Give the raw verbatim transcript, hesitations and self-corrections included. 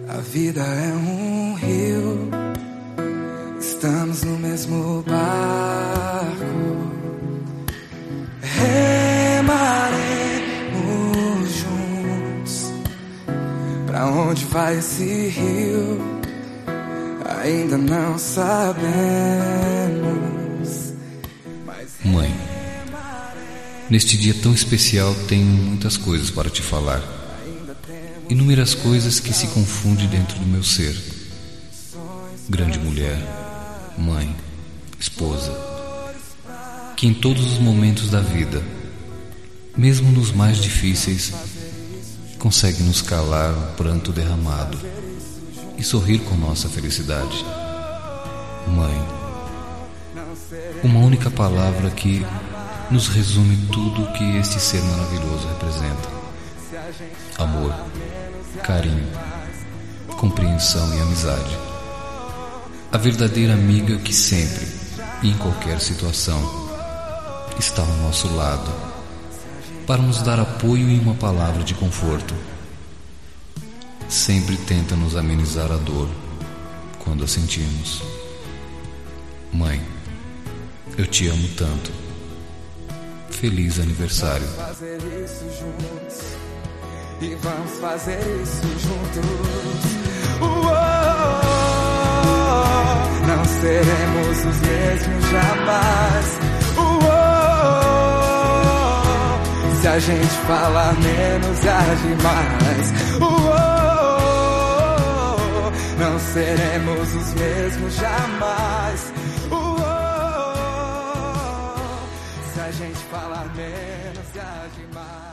A vida é um rio, estamos no mesmo barco. Remaremos juntos. Pra onde vai esse rio? Ainda não sabemos. Mãe, neste dia tão especial tenho muitas coisas para te falar. Inúmeras coisas que se confundem dentro do meu ser. Grande mulher, mãe, esposa, que em todos os momentos da vida, mesmo nos mais difíceis, consegue nos calar o pranto derramado e sorrir com nossa felicidade. Mãe, uma única palavra que nos resume tudo o que este ser maravilhoso representa: amor, carinho, compreensão e amizade. A verdadeira amiga que sempre e em qualquer situação está ao nosso lado para nos dar apoio e uma palavra de conforto. Sempre tenta nos amenizar a dor quando a sentimos. Mãe, eu te amo tanto. Feliz aniversário. E vamos fazer isso juntos. Uou, não seremos os mesmos jamais. Uou, se a gente falar menos e agir mais. Uou, não seremos os mesmos jamais. Uou, se a gente falar menos e agir mais.